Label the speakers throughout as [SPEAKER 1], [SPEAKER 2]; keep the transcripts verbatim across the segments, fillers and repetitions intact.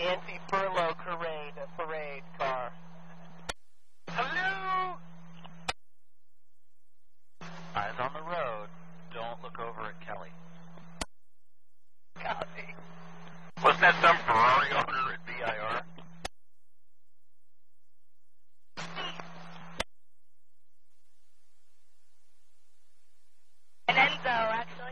[SPEAKER 1] anti-furlough parade, parade car. Hello?
[SPEAKER 2] Eyes on the road. Don't look over at Kelly.
[SPEAKER 1] Copy.
[SPEAKER 2] Wasn't that some Ferrari owner at B I R?
[SPEAKER 3] An Enzo, actually.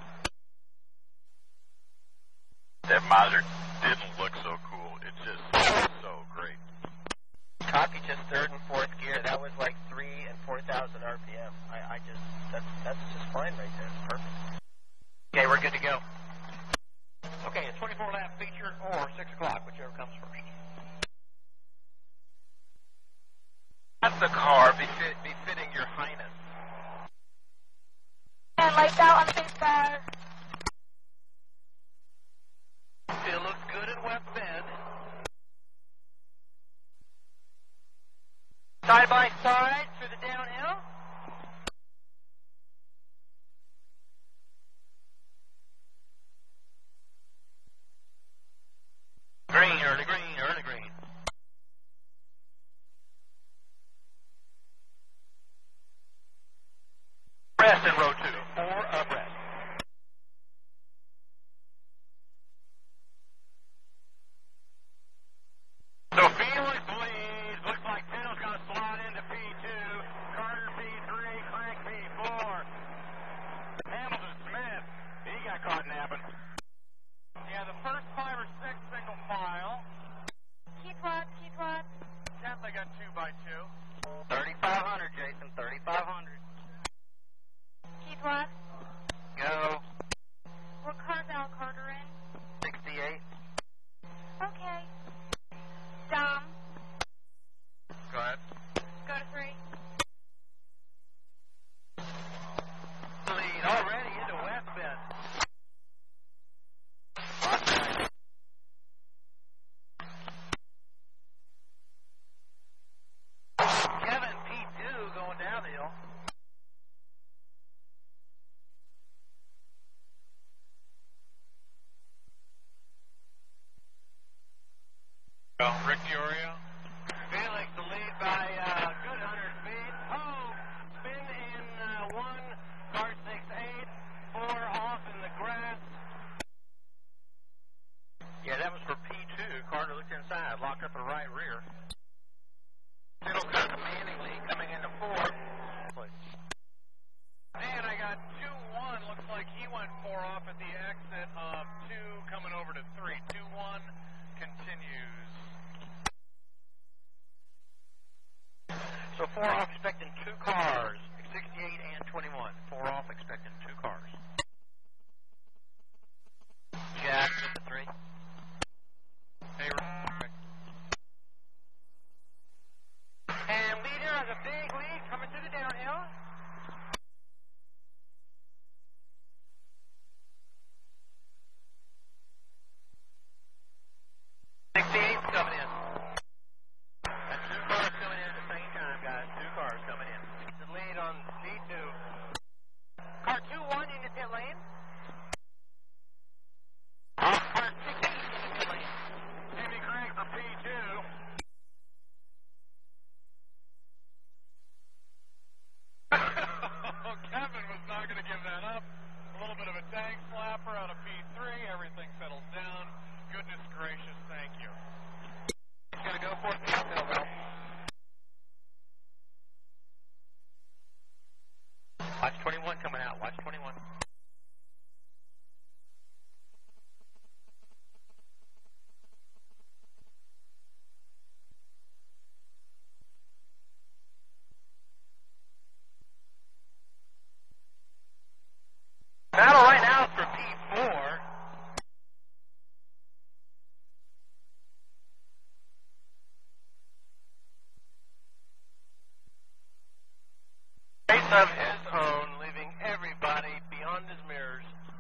[SPEAKER 2] That Mazda didn't look so cool. It just was so great.
[SPEAKER 1] Copy, just third and fourth gear. That was like three and four thousand R P M. I, I just, that's, that's just fine right there. It's perfect. Okay, we're good to go.
[SPEAKER 4] Okay, a twenty-four lap feature or six o'clock, whichever comes first.
[SPEAKER 2] That's the car befit, befitting your highness.
[SPEAKER 3] And lights out on the big car.
[SPEAKER 4] It looks good in West Bend.
[SPEAKER 1] Side by side through the downhill.
[SPEAKER 2] Green, early green, early green. Rest in row two. Four abreast. So Felix leads. Looks like Tito's going to slide into P two. Carter P three. Crank P four. Hamilton Smith. He got caught napping.
[SPEAKER 4] Yeah, the first five or six single file.
[SPEAKER 3] Keep watch, keep watch.
[SPEAKER 4] Tenth, I got two by two.
[SPEAKER 1] thirty-five hundred, Jason, thirty-five hundred.
[SPEAKER 3] Keep watch.
[SPEAKER 1] Go.
[SPEAKER 3] What car's Al Carter in?
[SPEAKER 1] sixty-eight.
[SPEAKER 3] Okay. Dom,
[SPEAKER 2] Go ahead.
[SPEAKER 3] go to three.
[SPEAKER 1] Lead already into West Bend. Kevin P two going downhill.
[SPEAKER 2] Well, Rick Diorio.
[SPEAKER 1] Felix the lead by uh, good one hundred feet. Oh, spin in uh, one, car six eight, four off in the grass.
[SPEAKER 4] Yeah, that was for P two. Carter looked inside, locked up the right rear.
[SPEAKER 1] It'll cut the Manning lead coming into four.
[SPEAKER 4] And I got two one. Looks like he went four off at the exit of two, coming over to three. two one continues.
[SPEAKER 1] So four off expecting two cars, sixty-eight and twenty-one. Four off expecting two cars. Jack with the three.
[SPEAKER 4] Hey, Rick.
[SPEAKER 1] And leader has a big lead coming through the downhill. sixty-eight's coming in. And two cars coming in at the same time, guys. Two cars coming in. The lead on P two. Car two one in the pit lane. Car sixteen in the pit lane.
[SPEAKER 2] Jimmy Craig for P two.
[SPEAKER 4] Kevin was not going to give that up. A little bit of a tank slapper out of P three. Everything settles down. Goodness gracious, thank you.
[SPEAKER 1] He's going to go for it in the uphill, though. Watch twenty-one coming out. Watch twenty-one. Battle right now is for P four. Race of his own, leaving everybody beyond his mirrors.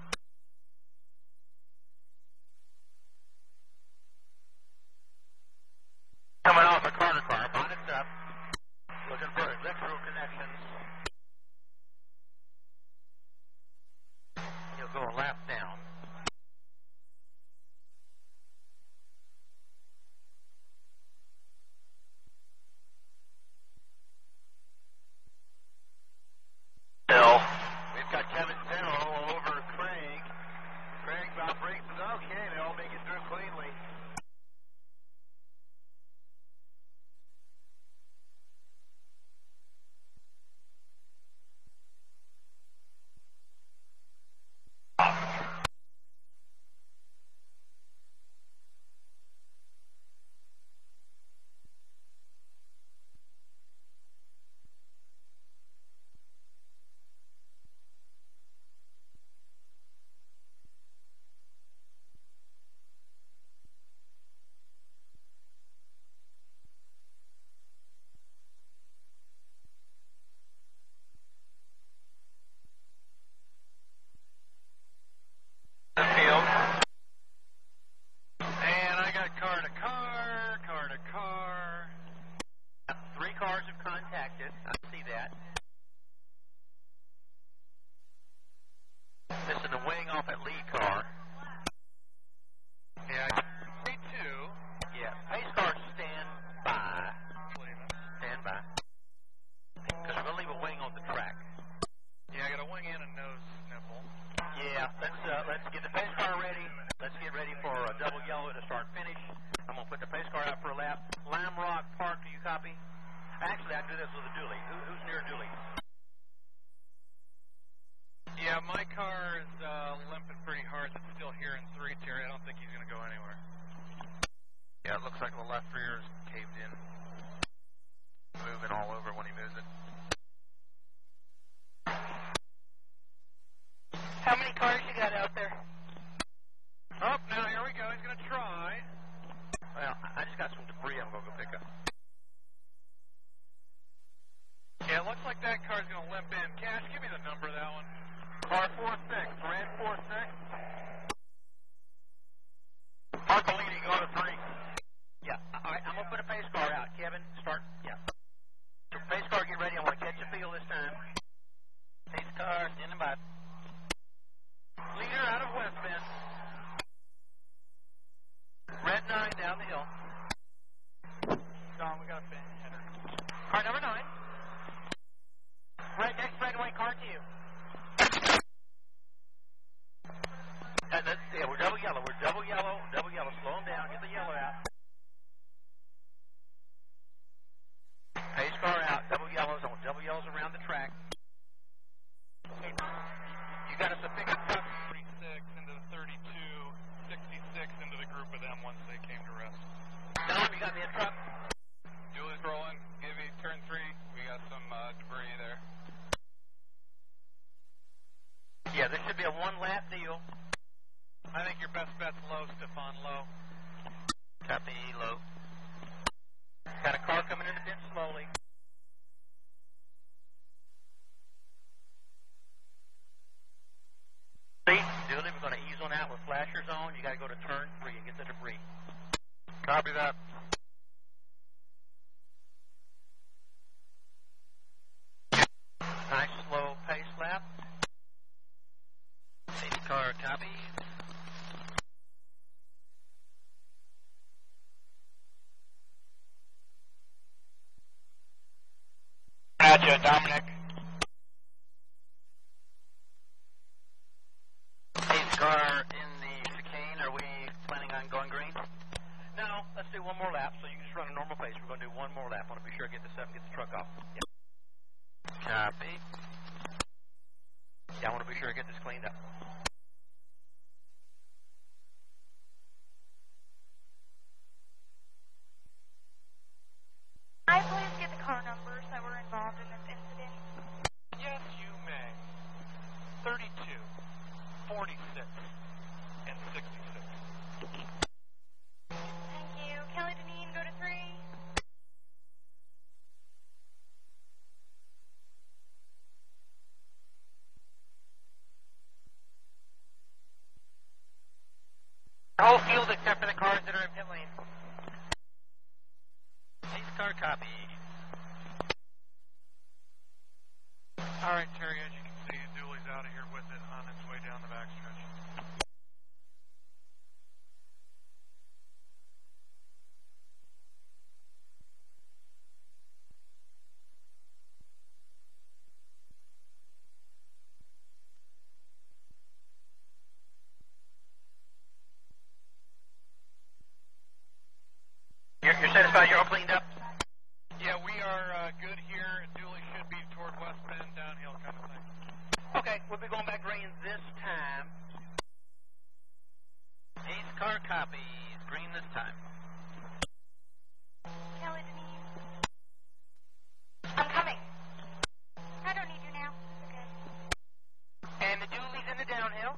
[SPEAKER 1] Coming off a Carter car, bonnet's up, looking for electrical connections. He'll go a lap down. looks like the left rear is caved in. Moving all over when he moves it.
[SPEAKER 5] How many cars you got out there?
[SPEAKER 4] Oh, now here we go. He's going to try.
[SPEAKER 1] Well, I just got some debris I'm going to go pick up.
[SPEAKER 4] Yeah, it looks like that car's going to limp in. Cash, give me the number of that one.
[SPEAKER 2] Car four six, red four six. Marcolini, go to three.
[SPEAKER 1] Yeah, all right, I'm going to put a pace car out. Kevin, start, yeah. So pace car, get ready. I want to catch a feel this time. Pace car, standing by. Leader out of West Bend. Red nine down the hill.
[SPEAKER 5] Don, we got a finish header.
[SPEAKER 1] Car number nine. Right next straightaway, car to you. Uh, that's, yeah, we're double yellow. We're double yellow, double yellow. Slow them down. Get the yellow out. Pace car out. Double yellows. I want double yellows around the track. You got us a pickup truck.
[SPEAKER 4] thirty-six into the thirty-two, sixty-six into the group of them once they came to rest.
[SPEAKER 1] Don, you got me a truck.
[SPEAKER 4] Julie's rolling. Givey, turn three. We got some uh, debris there.
[SPEAKER 1] Yeah, this should be a one-lap deal.
[SPEAKER 4] I think your best bet's low, Stefan, low.
[SPEAKER 1] Copy, low. Got a car coming in the pit slowly. Julie, we're going to ease on out with flashers on. You got to go to turn three and get the debris.
[SPEAKER 2] Copy that.
[SPEAKER 1] Nice slow pace lap. Pace car copies.
[SPEAKER 5] Gotcha, Dominic.
[SPEAKER 1] Pace car in the chicane. Are we planning on going green? No, let's do one more lap so you can just run a normal pace. We're going to do one more lap. I want to be sure to get the seven, get the truck off. Yep. Copy. Yeah, I want to be sure to get this cleaned up.
[SPEAKER 3] I please get the car numbers that were involved in this incident.
[SPEAKER 4] Yes, you may. thirty-two, forty-six, and sixty-six.
[SPEAKER 3] Thank you. Kelly Deneen, go to three.
[SPEAKER 1] The whole field except for the cars that are in pit lane. Pace car copy.
[SPEAKER 4] All right, Terry, as you can see, Dooley's out of here with it on its way down the backstretch.
[SPEAKER 1] You're, you're satisfied you're all cleaned up?
[SPEAKER 4] Yeah, we are uh, good here. Dooley should be toward West Bend, downhill kind of thing.
[SPEAKER 1] Okay, we'll be going back green this time. Pace car copies. Green this time.
[SPEAKER 3] Kelly Deneen. I'm coming. I don't need you now. It's okay.
[SPEAKER 1] And the Dooley's in the downhill.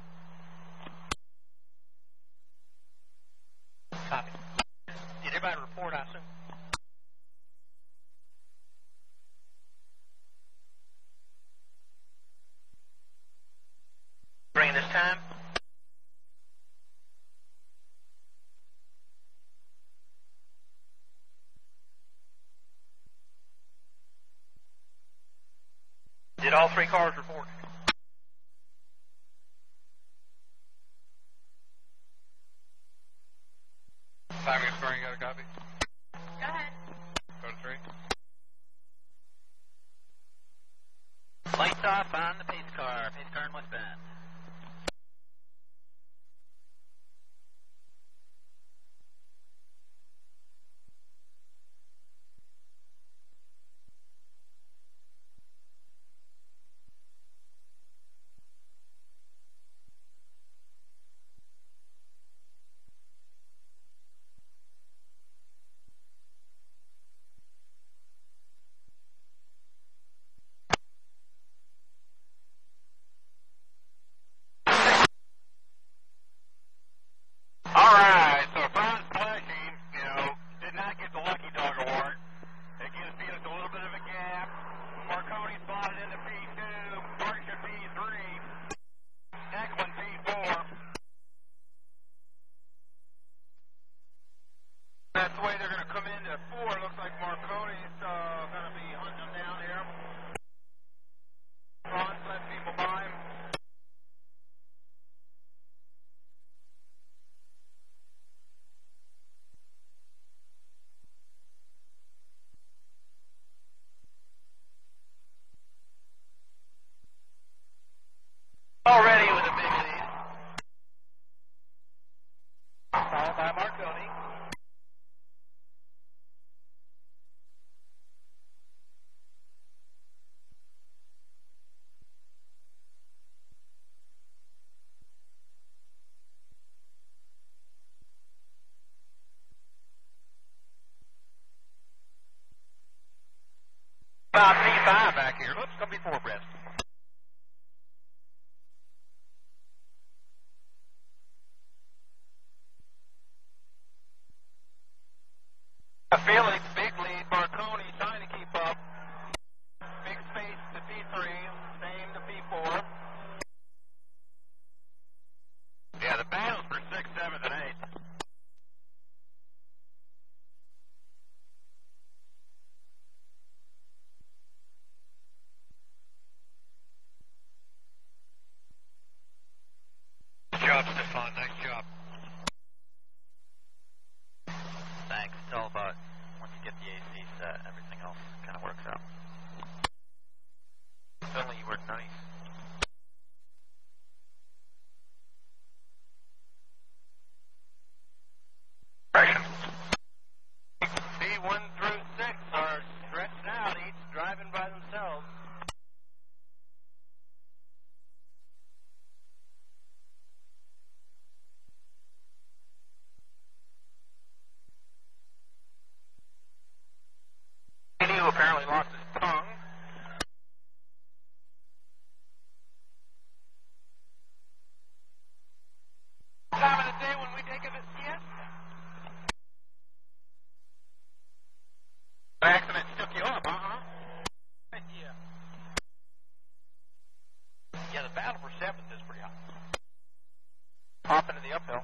[SPEAKER 1] Copy. Did everybody report, I assume? Green this time. Did all three cars report?
[SPEAKER 4] Timing and scoring, got a copy?
[SPEAKER 3] Go ahead.
[SPEAKER 4] Go to three.
[SPEAKER 1] Lights off on the pace car. Pace car in West Bend. About P five back here. Oops, gonna be four breast.
[SPEAKER 2] Felix, big lead. Marconi trying to keep up. Big space to P three, same to P four. Yeah, the battles for sixth, seventh, and eighth.
[SPEAKER 1] Nice job, Stefan. Nice job. Thanks. It's all about once you get the A C set, everything else kind of works out. Suddenly you were nice.
[SPEAKER 2] B one through six are stretched out, each driving by themselves. Who apparently lost his tongue. Time of the day when we take a siesta. Accident took you up, uh-huh. Yeah.
[SPEAKER 1] Yeah, the battle for seventh is pretty hot.
[SPEAKER 2] Hop into the uphill.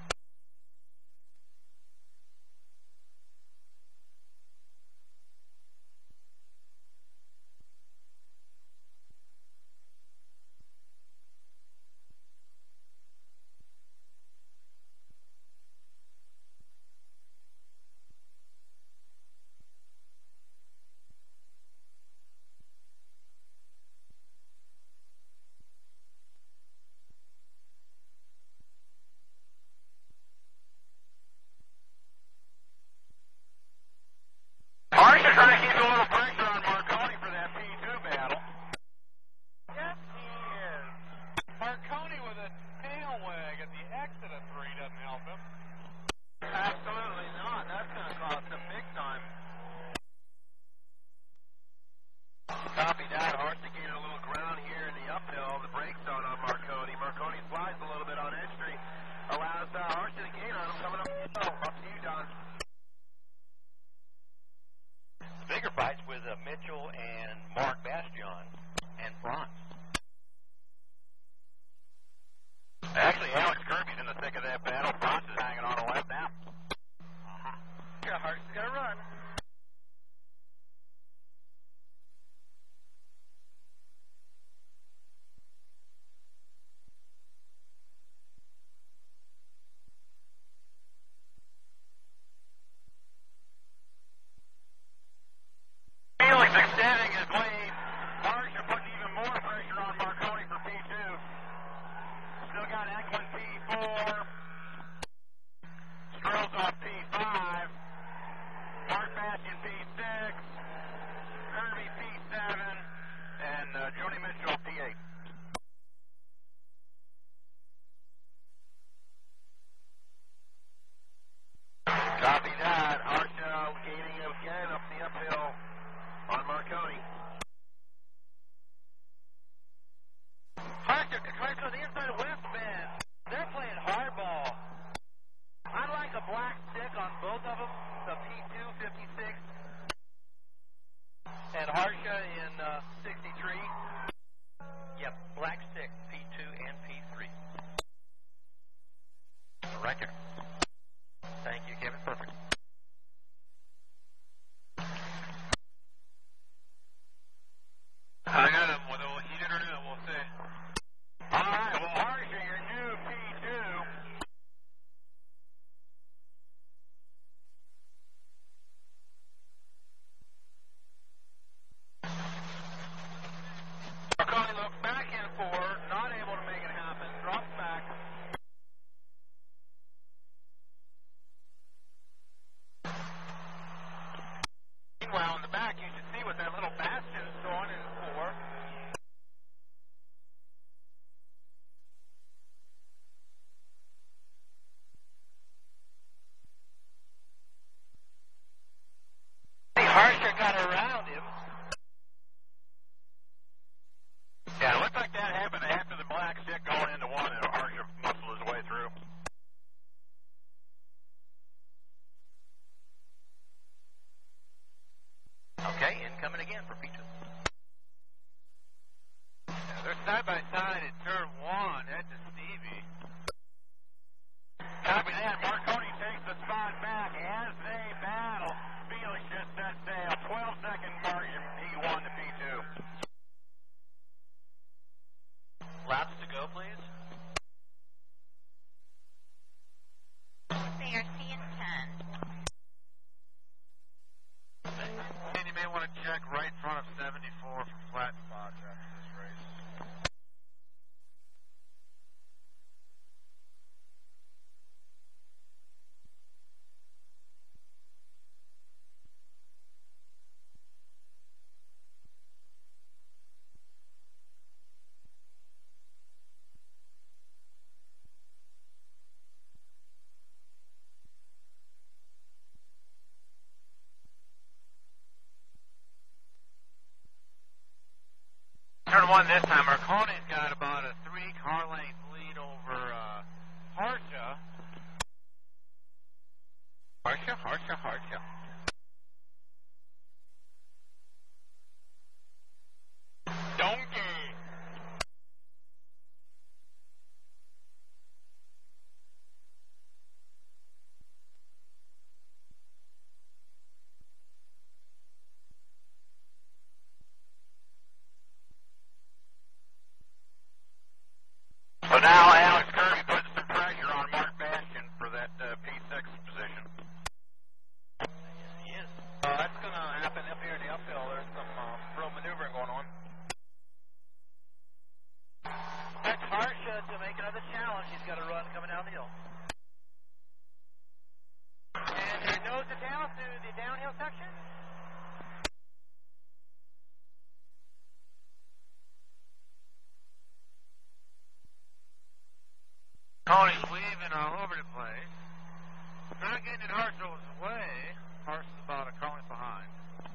[SPEAKER 2] Harsha trying to keep a little pressure on Marconi for that P two battle.
[SPEAKER 4] Yes, he is. Marconi with a tail wag at the exit of three doesn't help him.
[SPEAKER 2] Absolutely not. That's going to cost him big time. Copy that. Harsha gained a little ground here in the uphill. The brake zone on Marconi. Marconi slides a little bit on entry. Allows uh, Harsha to gain on him. Coming up. Oh, up to you, Don.
[SPEAKER 1] The bigger fights with uh, Mitchell and Mark Bastion and Franz.
[SPEAKER 2] Actually, Alex Kirby's in the thick of that battle. Franz is hanging on a left now.
[SPEAKER 1] Uh-huh.
[SPEAKER 2] Yeah, Harsha's got to run. Felix extending his lead. Harsha putting even more pressure on Marconi for P two. Still got Eklund P four. Strills off P five. Mark Bastion P six. Kirby P seven. And uh, Joni Mitchell P eight. Copy that. Harsha gaining again up the uphill on Marconi. Harsha tries to the inside of West Bend. They're playing hardball. I like a black stick on both of them, the P two fifty-six and Harsha in uh, sixty-three.
[SPEAKER 1] Yep, black stick, P two and P three. Record. Thank you, Kevin. Perfect.
[SPEAKER 2] I got him. Whether we'll heat it or not, we'll see. All right, well, Harsha, your new P two. Marconi looks back in four, not able to make it happen, drops back. Meanwhile, in the back, you should see what that little bastion is going in four. Harsha got around him.
[SPEAKER 4] one this time. Marconi's got about a three car length lead over uh, Harsha. Harsha, Harsha, Harsha. Donkey.
[SPEAKER 2] So now Alex Kirby putting some pressure on Mark Bastian for that uh, P six position.
[SPEAKER 1] Yes, he is. Uh, that's going to happen up here in the uphill. There's some uh, road maneuvering going on. That's Harsha to make another challenge. He's got a run coming down the hill. And he nose it down to the downhill section.
[SPEAKER 4] Tony's weaving all over the place. Not getting in Harsha's way. Harsha's about a car length behind.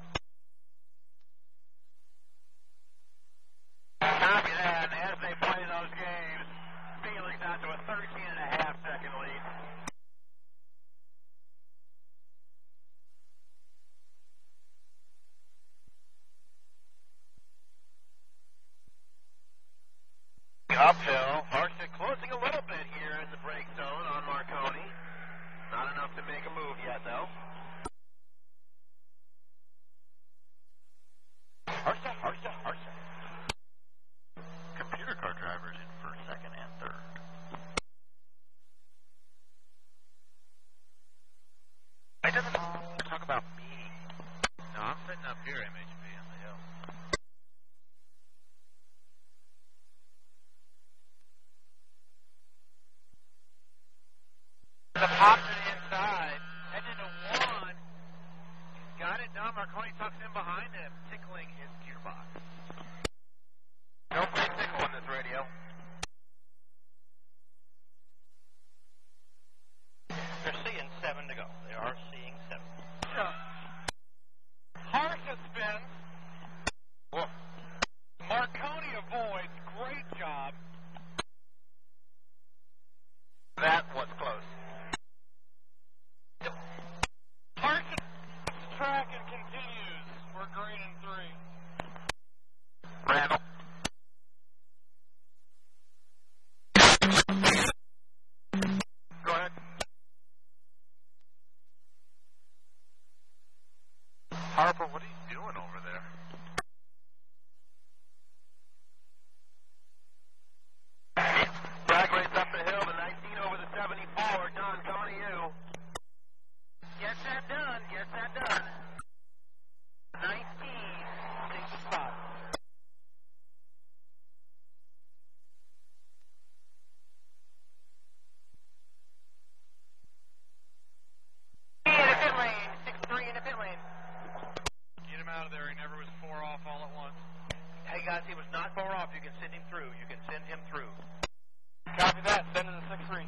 [SPEAKER 2] Copy that. And as they play those games, Felix out to a thirteen and a half second lead. Uphill, Harsha closing a little bit here in the break zone on Marconi. Not enough to make a move yet, though. Harsha, Harsha, Harsha. Computer car drivers in for second and third. I doesn't talk about me.
[SPEAKER 4] No, I'm sitting up here, M H B, on the hill. The pop to the inside, heading to one. He's got it done. Marconi tucks in behind him, tickling his gearbox.
[SPEAKER 2] Don't play tickle on this radio.
[SPEAKER 1] They're seeing seven to go. They are seeing seven.
[SPEAKER 4] Harsha spins.
[SPEAKER 2] Whoa.
[SPEAKER 4] Marconi avoids. Great job.
[SPEAKER 2] That was close.
[SPEAKER 4] Harsha track and continues. We're green in three.
[SPEAKER 2] Randall. Go ahead.
[SPEAKER 4] Harper, what are you doing over there?
[SPEAKER 2] Drag race up the hill, the nineteen over the seventy-four. Don, coming to you.
[SPEAKER 1] Get that done. Get that done. nineteen. Takes the spot. In the pit lane. six three in the pit lane.
[SPEAKER 4] Get him out of there. He never was four off all at once.
[SPEAKER 1] Hey, guys, he was not far off. You can send him through. You can send him through.
[SPEAKER 4] Copy that. Send in the six three.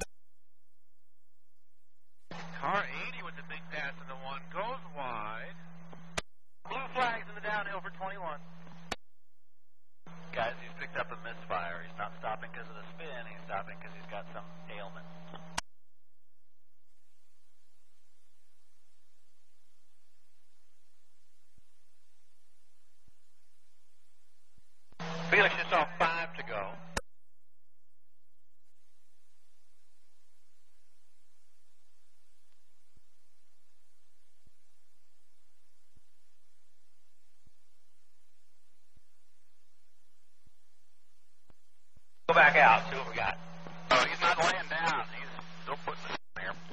[SPEAKER 4] Car eighty with the big pass in the one goes wide.
[SPEAKER 1] Blue flags in the downhill for twenty-one.
[SPEAKER 2] Guys, he's picked up a misfire. He's not stopping because of the spin. He's stopping because he's got some ailment.
[SPEAKER 1] Felix just saw five to go. Go back out, see what we got.
[SPEAKER 2] Oh, he's not laying down. He's still putting it in there.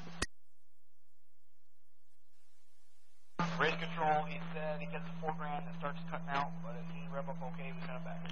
[SPEAKER 5] Race control, he said he gets the four grand and starts cutting out, but if he rev up okay, we send him back.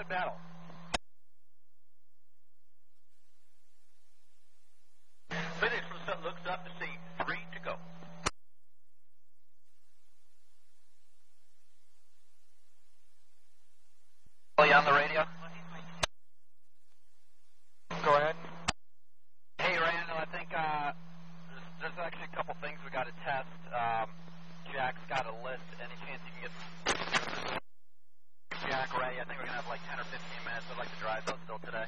[SPEAKER 1] good battle. Phoenix looks up to see three to go. Are you on the radio?
[SPEAKER 5] Go ahead.
[SPEAKER 1] Hey, Randall, I think uh, there's, there's actually a couple things we got to test. Um, Jack's got a list. Any chance you can get Jack Ray? I think we're going to have like ten or fifteen minutes. I'd like to drive those still today.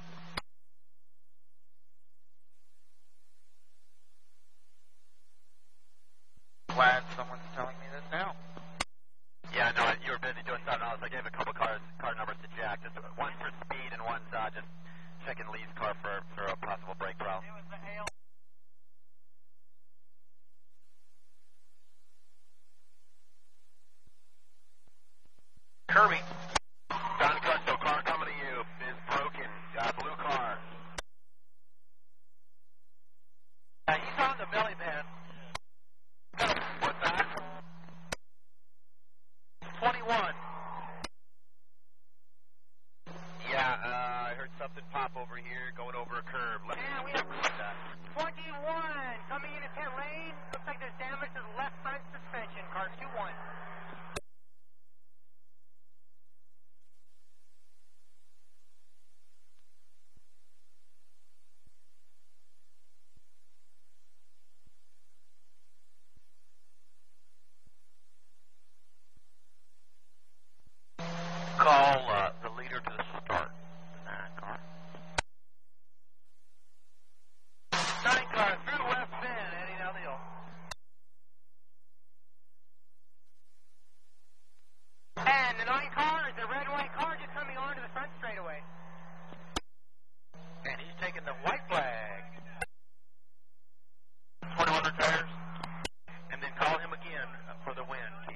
[SPEAKER 5] Glad someone's telling me this now.
[SPEAKER 1] Yeah, no, you were busy doing something else. I gave a couple cars, car numbers to Jack. Just one's for speed and one's uh, just checking Lee's car for, for a possible brake problem. Kirby.
[SPEAKER 2] Don Custo, car coming to you. Is broken. Uh, blue car.
[SPEAKER 1] Uh, he's on the belly pan.
[SPEAKER 2] What's that?
[SPEAKER 1] twenty-one. Yeah, uh, I heard something pop over here, going over a curve. Let
[SPEAKER 6] Yeah, we have twenty-one coming in at pit lane. Looks like there's damage to the left front suspension. Car two one.
[SPEAKER 1] Call uh, the leader to the start. Nine car. Nine car through West Bend, heading down the hill.
[SPEAKER 6] And the nine car is the red and white car just coming onto the front straightaway.
[SPEAKER 1] And he's taking the white flag. twenty-one retires. And then call him again for the win, Keith.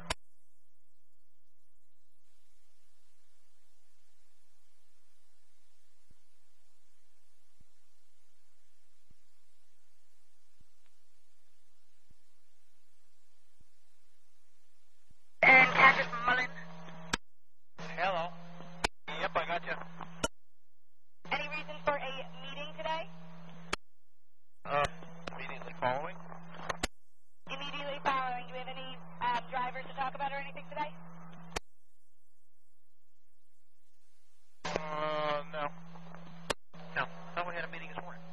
[SPEAKER 3] And Patrick Mullen.
[SPEAKER 1] Hello. Yep, I got you.
[SPEAKER 3] Any reason for a meeting today?
[SPEAKER 1] Uh, immediately following.
[SPEAKER 3] Immediately following. Do we have any uh, drivers to talk about or anything today?
[SPEAKER 1] Uh, no. No. Thought we had a meeting this morning.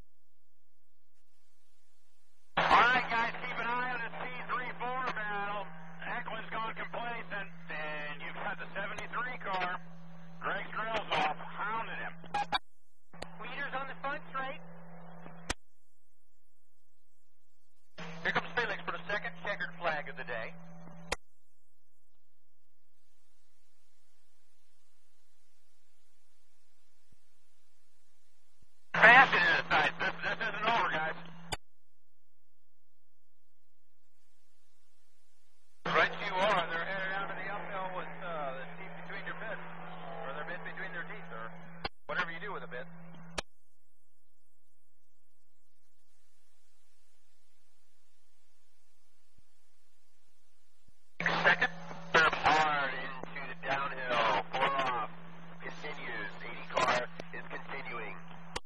[SPEAKER 2] All right, guys, keep an eye on the C three four battle. Eckland's gone complacent, and you've got the seventy-three car. Greg Drill's off, hounded him.
[SPEAKER 6] Leaders on the front straight.
[SPEAKER 1] Here comes Felix for the second checkered flag of the day.
[SPEAKER 2] Fast into the sides. This, this isn't over, guys.
[SPEAKER 1] Right you are. They're headed out to the uphill with uh, the teeth between your bits. Or their bits between their teeth, or whatever you do with a bit. Second.
[SPEAKER 2] Hard into the downhill. Four off. Continues. eighty car is continuing.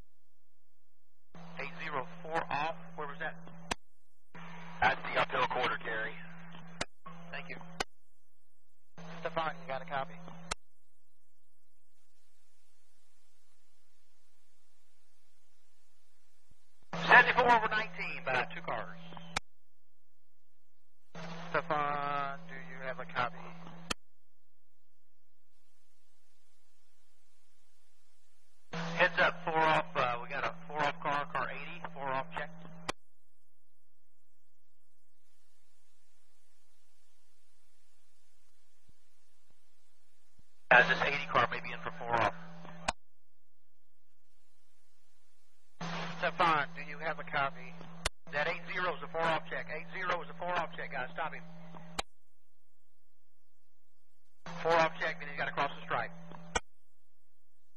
[SPEAKER 1] eight zero four off. Where was that?
[SPEAKER 2] That's the uphill quarter, Gary.
[SPEAKER 1] Thank you.
[SPEAKER 5] Stefan, you got a copy?
[SPEAKER 1] seventy-four over nineteen by two cars.
[SPEAKER 5] Stefan, do you have a copy?
[SPEAKER 1] Heads up, four off. Uh, we got a four off car, car eighty, four off check. Uh, this eighty car may be in for four off.
[SPEAKER 5] Stefan, do you have a copy?
[SPEAKER 1] That eight zero is a four off check. Eight zero is a four off check, guys. Stop him. Four off check, then he's got to cross